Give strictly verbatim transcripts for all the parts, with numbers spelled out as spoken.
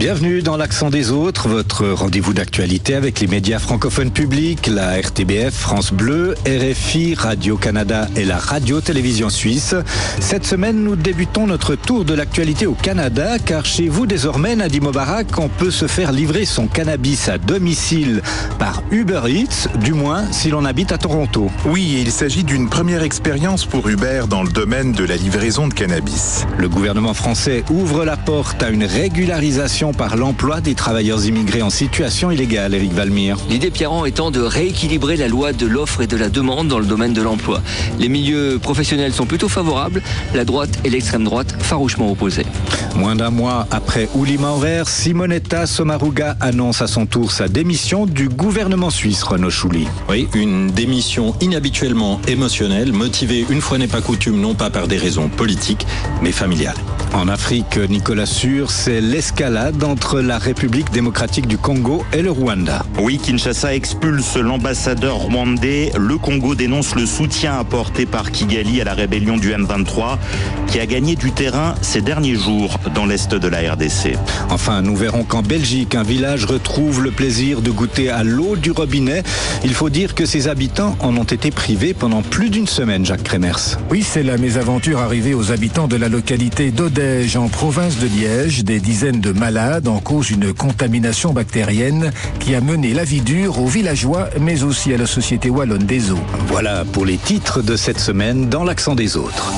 Bienvenue dans l'Accent des autres, votre rendez-vous d'actualité avec les médias francophones publics, la R T B F, France Bleu, R F I, Radio-Canada et la Radio-Télévision Suisse. Cette semaine, nous débutons notre tour de l'actualité au Canada, car chez vous désormais, Nadim Obarak, on peut se faire livrer son cannabis à domicile par Uber Eats, du moins si l'on habite à Toronto. Oui, il s'agit d'une première expérience pour Uber dans le domaine de la livraison de cannabis. Le gouvernement français ouvre la porte à une régularisation par l'emploi des travailleurs immigrés en situation illégale, Éric Valmire. L'idée, Pierrand, étant de rééquilibrer la loi de l'offre et de la demande dans le domaine de l'emploi. Les milieux professionnels sont plutôt favorables, la droite et l'extrême droite farouchement opposées. Moins d'un mois après Uli Maurer, Simonetta Sommaruga annonce à son tour sa démission du gouvernement suisse, Renaud Chouli. Oui, une démission inhabituellement émotionnelle, motivée une fois n'est pas coutume, non pas par des raisons politiques, mais familiales. En Afrique, Nicolas Sûr, c'est l'escalade entre la République démocratique du Congo et le Rwanda. Oui, Kinshasa expulse l'ambassadeur rwandais. Le Congo dénonce le soutien apporté par Kigali à la rébellion du M vingt-trois, qui a gagné du terrain ces derniers jours dans l'est de la R D C. Enfin, nous verrons qu'en Belgique, un village retrouve le plaisir de goûter à l'eau du robinet. Il faut dire que ses habitants en ont été privés pendant plus d'une semaine, Jacques Kremers. Oui, c'est la mésaventure arrivée aux habitants de la localité d'Odège, en province de Liège. Des dizaines de malades en cause une contamination bactérienne qui a mené la vie dure aux villageois, mais aussi à la Société wallonne des eaux. Voilà pour les titres de cette semaine dans l'Accent des autres.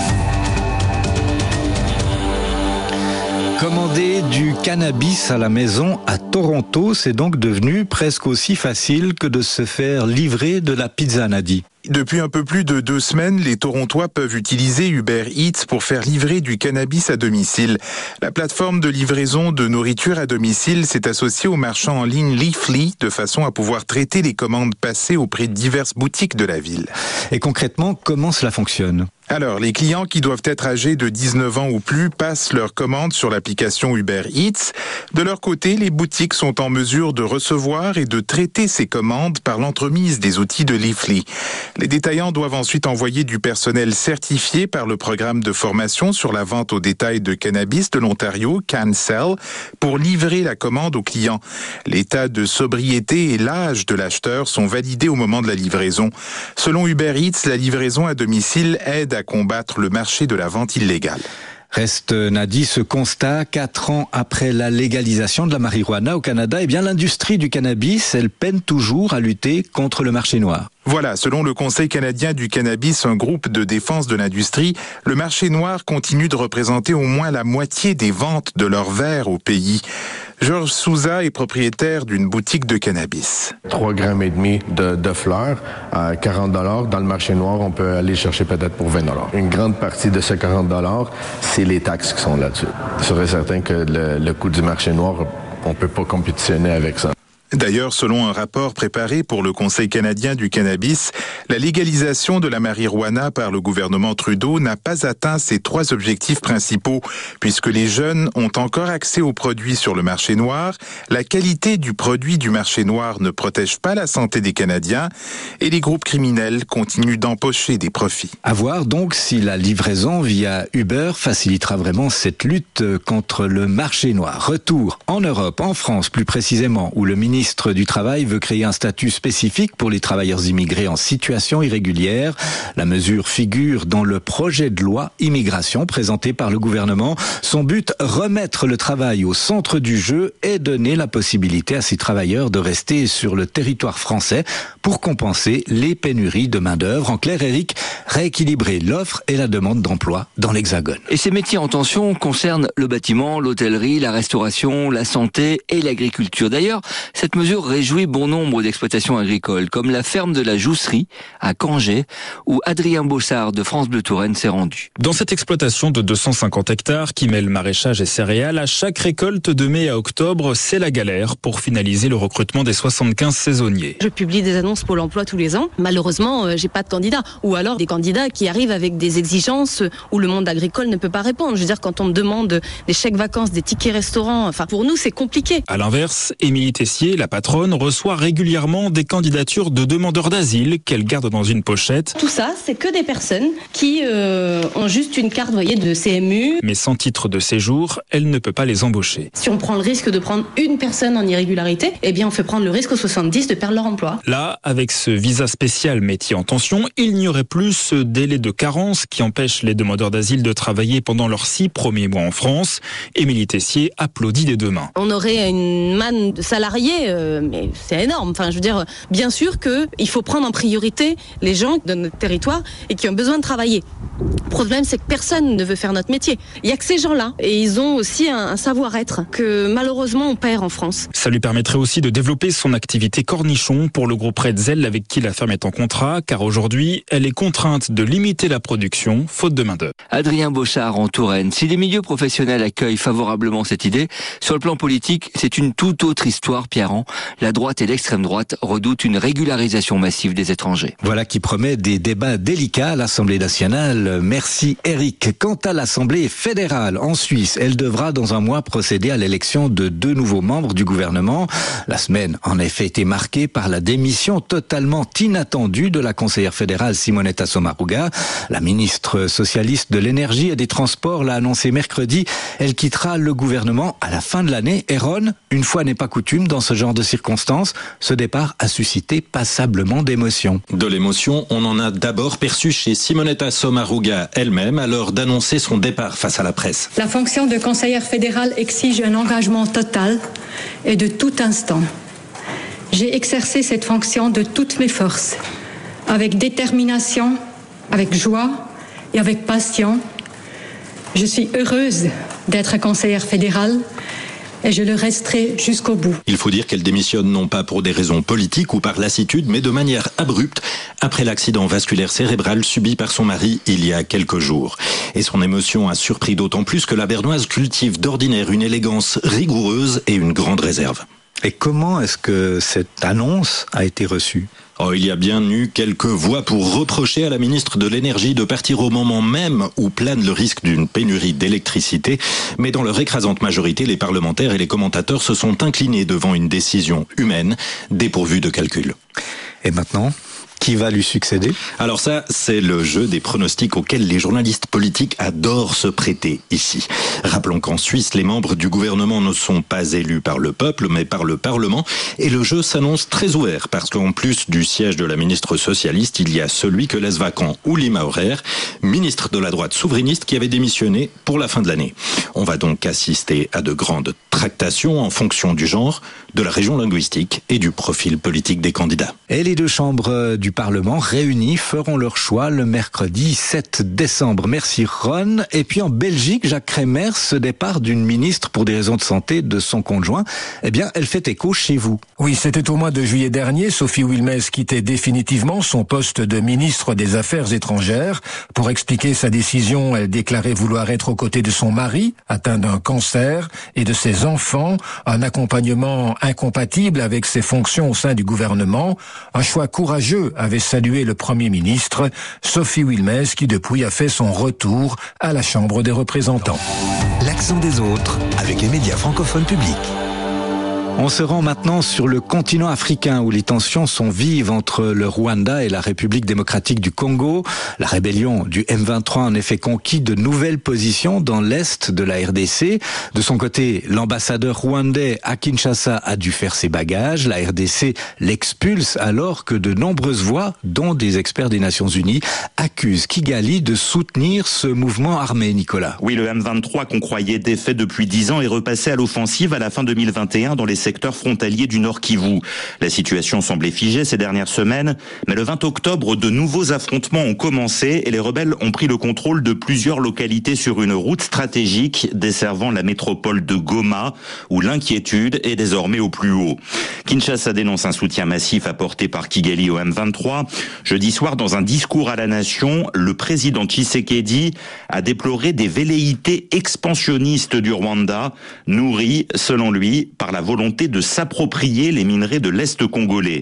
Commander du cannabis à la maison à Toronto, c'est donc devenu presque aussi facile que de se faire livrer de la pizza, Nadi. Depuis un peu plus de deux semaines, les Torontois peuvent utiliser Uber Eats pour faire livrer du cannabis à domicile. La plateforme de livraison de nourriture à domicile s'est associée au marchand en ligne Leafly de façon à pouvoir traiter les commandes passées auprès de diverses boutiques de la ville. Et concrètement, comment cela fonctionne ? Alors, les clients qui doivent être âgés de dix-neuf ans ou plus passent leurs commandes sur l'application Uber Eats. De leur côté, les boutiques sont en mesure de recevoir et de traiter ces commandes par l'entremise des outils de Leafly. Les détaillants doivent ensuite envoyer du personnel certifié par le programme de formation sur la vente au détail de cannabis de l'Ontario, CanSell, pour livrer la commande aux clients. L'état de sobriété et l'âge de l'acheteur sont validés au moment de la livraison. Selon Uber Eats, la livraison à domicile aide à combattre le marché de la vente illégale. Reste, Nadi, ce constat, quatre ans après la légalisation de la marijuana au Canada, eh bien, l'industrie du cannabis, elle peine toujours à lutter contre le marché noir. Voilà, selon le Conseil canadien du cannabis, un groupe de défense de l'industrie, le marché noir continue de représenter au moins la moitié des ventes de leur verre au pays. Georges Souza est propriétaire d'une boutique de cannabis. trois grammes et demi de, de fleurs à quarante dollars. Dans le marché noir, on peut aller chercher peut-être pour vingt dollars. Une grande partie de ce quarante dollars, c'est les taxes qui sont là-dessus. Je serais certain que le, le coût du marché noir, on peut pas compétitionner avec ça. D'ailleurs, selon un rapport préparé pour le Conseil canadien du cannabis, la légalisation de la marijuana par le gouvernement Trudeau n'a pas atteint ses trois objectifs principaux, puisque les jeunes ont encore accès aux produits sur le marché noir, la qualité du produit du marché noir ne protège pas la santé des Canadiens, et les groupes criminels continuent d'empocher des profits. À voir donc si la livraison via Uber facilitera vraiment cette lutte contre le marché noir. Retour en Europe, en France plus précisément, où le ministre Le ministre du Travail veut créer un statut spécifique pour les travailleurs immigrés en situation irrégulière. La mesure figure dans le projet de loi immigration présenté par le gouvernement. Son but, remettre le travail au centre du jeu et donner la possibilité à ces travailleurs de rester sur le territoire français pour compenser les pénuries de main-d'œuvre. En clair, Eric, rééquilibrer l'offre et la demande d'emploi dans l'Hexagone. Et ces métiers en tension concernent le bâtiment, l'hôtellerie, la restauration, la santé et l'agriculture. D'ailleurs, cette mesure réjouit bon nombre d'exploitations agricoles, comme la ferme de la Jousserie à Cangé, où Adrien Bossard de France Bleu Touraine s'est rendu. Dans cette exploitation de deux cent cinquante hectares qui mêle maraîchage et céréales, à chaque récolte de mai à octobre, c'est la galère pour finaliser le recrutement des soixante-quinze saisonniers. Je publie des annonces Pôle emploi tous les ans. Malheureusement, euh, j'ai pas de candidats. Ou alors des candidats qui arrivent avec des exigences où le monde agricole ne peut pas répondre. Je veux dire, quand on me demande des chèques vacances, des tickets restaurants, enfin pour nous c'est compliqué. À l'inverse, Émilie Tessier côté, la patronne reçoit régulièrement des candidatures de demandeurs d'asile qu'elle garde dans une pochette. Tout ça, c'est que des personnes qui euh, ont juste une carte, voyez, de C M U. Mais sans titre de séjour, elle ne peut pas les embaucher. Si on prend le risque de prendre une personne en irrégularité, eh bien on fait prendre le risque aux soixante-dix de perdre leur emploi. Là, avec ce visa spécial métier en tension, il n'y aurait plus ce délai de carence qui empêche les demandeurs d'asile de travailler pendant leurs six premiers mois en France. Émilie Tessier applaudit des deux mains. On aurait une manne de salariés, euh, mais c'est énorme. Enfin, je veux dire, bien sûr qu'il faut prendre en priorité les gens de notre territoire et qui ont besoin de travailler. Le problème, c'est que personne ne veut faire notre métier. Il n'y a que ces gens-là. Et ils ont aussi un, un savoir-être que malheureusement on perd en France. Ça lui permettrait aussi de développer son activité cornichon pour le groupe Redzel avec qui la ferme est en contrat, car aujourd'hui, elle est contrainte de limiter la production, faute de main-d'œuvre. Adrien Bochard en Touraine. Si les milieux professionnels accueillent favorablement cette idée, sur le plan politique, c'est une toute autre histoire, Pierre-An. La droite et l'extrême droite redoutent une régularisation massive des étrangers. Voilà qui promet des débats délicats à l'Assemblée nationale. Merci Eric. Quant à l'Assemblée fédérale en Suisse, elle devra dans un mois procéder à l'élection de deux nouveaux membres du gouvernement. La semaine en effet été marquée par la démission totalement inattendue de la conseillère fédérale Simonetta Sommaruga. La ministre socialiste de l'énergie et des transports l'a annoncé mercredi. Elle quittera le gouvernement à la fin de l'année. Et Ron, une fois n'est pas coutume dans ce genre de circonstances, ce départ a suscité passablement d'émotions. De l'émotion, on en a d'abord perçu chez Simonetta Sommaruga elle-même à l'heure d'annoncer son départ face à la presse. La fonction de conseillère fédérale exige un engagement total et de tout instant. J'ai exercé cette fonction de toutes mes forces, avec détermination, avec joie et avec passion. Je suis heureuse d'être conseillère fédérale et je le resterai jusqu'au bout. Il faut dire qu'elle démissionne non pas pour des raisons politiques ou par lassitude, mais de manière abrupte, après l'accident vasculaire cérébral subi par son mari il y a quelques jours. Et son émotion a surpris d'autant plus que la Bernoise cultive d'ordinaire une élégance rigoureuse et une grande réserve. Et comment est-ce que cette annonce a été reçue ? Oh, il y a bien eu quelques voix pour reprocher à la ministre de l'Énergie de partir au moment même où plane le risque d'une pénurie d'électricité. Mais dans leur écrasante majorité, les parlementaires et les commentateurs se sont inclinés devant une décision humaine, dépourvue de calcul. Et maintenant ? Qui va lui succéder ? Alors ça, c'est le jeu des pronostics auxquels les journalistes politiques adorent se prêter ici. Rappelons qu'en Suisse, les membres du gouvernement ne sont pas élus par le peuple, mais par le Parlement. Et le jeu s'annonce très ouvert, parce qu'en plus du siège de la ministre socialiste, il y a celui que laisse vacant Uli Maurer, ministre de la droite souverainiste, qui avait démissionné pour la fin de l'année. On va donc assister à de grandes tractations en fonction du genre, de la région linguistique et du profil politique des candidats. Et les deux chambres du Parlement réunis feront leur choix le mercredi sept décembre. Merci Ron. Et puis en Belgique, Jacques Kremers, ce départ d'une ministre pour des raisons de santé de son conjoint, eh bien, elle fait écho chez vous. Oui, c'était au mois de juillet dernier. Sophie Wilmès quittait définitivement son poste de ministre des Affaires étrangères. Pour expliquer sa décision, elle déclarait vouloir être aux côtés de son mari, atteint d'un cancer, et de ses enfants, un accompagnement incompatible avec ses fonctions au sein du gouvernement. Un choix courageux avait salué le Premier ministre, Sophie Wilmès, qui depuis a fait son retour à la Chambre des représentants. L'accent des autres avec les médias francophones publics. On se rend maintenant sur le continent africain où les tensions sont vives entre le Rwanda et la République démocratique du Congo. La rébellion du M vingt-trois a en effet conquis de nouvelles positions dans l'est de la R D C. De son côté, l'ambassadeur rwandais à Kinshasa a dû faire ses bagages. La R D C l'expulse alors que de nombreuses voix, dont des experts des Nations Unies, accusent Kigali de soutenir ce mouvement armé, Nicolas. Oui, le M vingt-trois qu'on croyait défait depuis dix ans est repassé à l'offensive à la fin deux mille vingt et un dans les secteur frontalier du Nord Kivu. La situation semblait figée ces dernières semaines, mais le vingt octobre, de nouveaux affrontements ont commencé et les rebelles ont pris le contrôle de plusieurs localités sur une route stratégique desservant la métropole de Goma, où l'inquiétude est désormais au plus haut. Kinshasa dénonce un soutien massif apporté par Kigali au M vingt-trois. Jeudi soir, dans un discours à la nation, le président Tshisekedi a déploré des velléités expansionnistes du Rwanda, nourries, selon lui, par la volonté de s'approprier les minerais de l'Est congolais.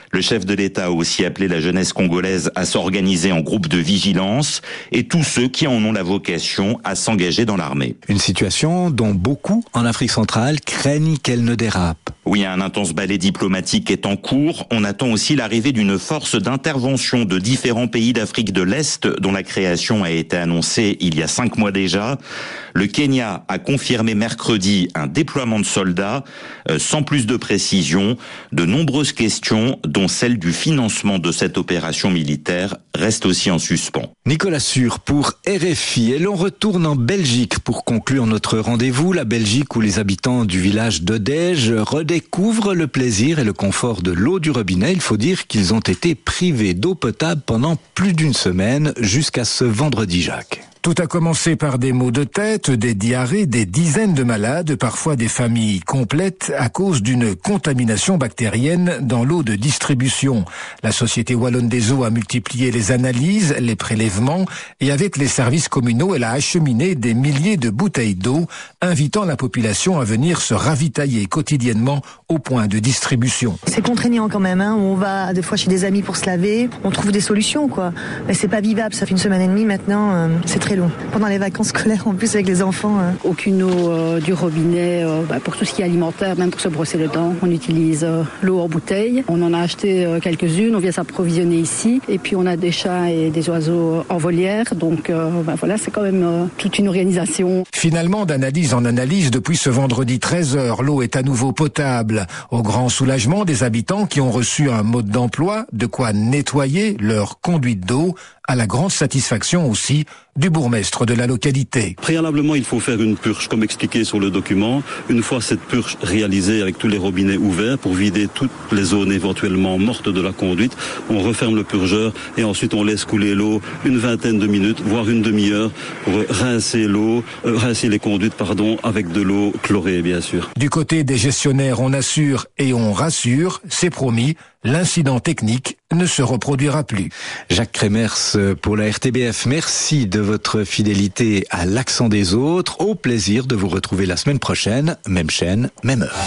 Le chef de l'État a aussi appelé la jeunesse congolaise à s'organiser en groupe de vigilance et tous ceux qui en ont la vocation à s'engager dans l'armée. Une situation dont beaucoup en Afrique centrale craignent qu'elle ne dérape. Oui, un intense balai diplomatique est en cours. On attend aussi l'arrivée d'une force d'intervention de différents pays d'Afrique de l'Est dont la création a été annoncée il y a cinq mois déjà. Le Kenya a confirmé mercredi un déploiement de soldats. Euh, sans plus de précision, de nombreuses questions, dont celle du financement de cette opération militaire, restent aussi en suspens. Nicolas Sûr pour R F I. Et l'on retourne en Belgique pour conclure notre rendez-vous. La Belgique où les habitants du village d'Odège redécouvrent le plaisir et le confort de l'eau du robinet. Il faut dire qu'ils ont été privés d'eau potable pendant plus d'une semaine jusqu'à ce vendredi, Jacques. Tout a commencé par des maux de tête, des diarrhées, des dizaines de malades, parfois des familles complètes à cause d'une contamination bactérienne dans l'eau de distribution. La Société Wallonne des Eaux a multiplié les analyses, les prélèvements et avec les services communaux, elle a acheminé des milliers de bouteilles d'eau, invitant la population à venir se ravitailler quotidiennement au point de distribution. C'est contraignant quand même, hein. On va des fois chez des amis pour se laver, on trouve des solutions quoi. Mais c'est pas vivable, ça fait une semaine et demie maintenant, euh, c'est très long. Pendant les vacances scolaires, en plus avec les enfants. Euh. Aucune eau euh, du robinet, euh, bah, pour tout ce qui est alimentaire, même pour se brosser les dents. On utilise euh, l'eau en bouteille. On en a acheté euh, quelques-unes, on vient s'approvisionner ici. Et puis on a des chats et des oiseaux en volière. Donc euh, bah, voilà, c'est quand même euh, toute une organisation. Finalement, d'analyse en analyse, depuis ce vendredi treize heures, l'eau est à nouveau potable. Au grand soulagement des habitants qui ont reçu un mode d'emploi, de quoi nettoyer leur conduite d'eau, à la grande satisfaction aussi du bourgmestre de la localité. Préalablement, il faut faire une purge, comme expliqué sur le document. Une fois cette purge réalisée avec tous les robinets ouverts pour vider toutes les zones éventuellement mortes de la conduite, on referme le purgeur et ensuite on laisse couler l'eau une vingtaine de minutes, voire une demi-heure pour rincer l'eau, euh, rincer les conduites, pardon, avec de l'eau chlorée, bien sûr. Du côté des gestionnaires, on assure et on rassure, c'est promis, l'incident technique ne se reproduira plus. Jacques Kremers pour la R T B F, merci de votre fidélité à l'accent des autres. Au plaisir de vous retrouver la semaine prochaine, même chaîne, même heure.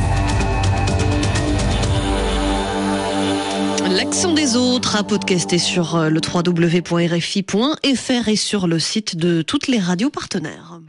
L'accent des autres à podcaster sur le w w w point r f i point f r et sur le site de toutes les radios partenaires.